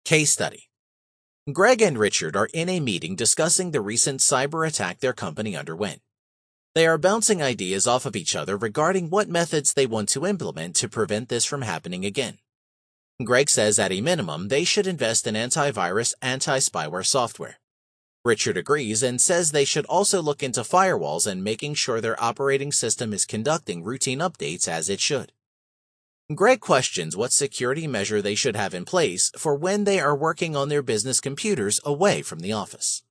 Case study. Greg and Richard are in a meeting discussing the recent cyber attack their company underwent. They are bouncing ideas off of each other regarding what methods they want to implement to prevent this from happening again. Greg says at a minimum they should invest in antivirus, anti-spyware software. Richard agrees and says they should also look into firewalls and making sure their operating system is conducting routine updates as it should. Greg questions what security measure they should have in place for when they are working on their business computers away from the office.